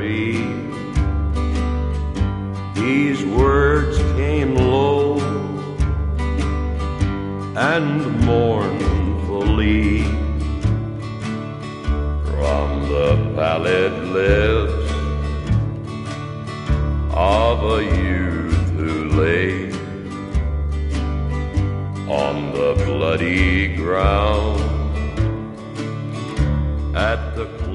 memory. These words came low and mournfully from the pallid lips of a youth who lay on the bloody ground at the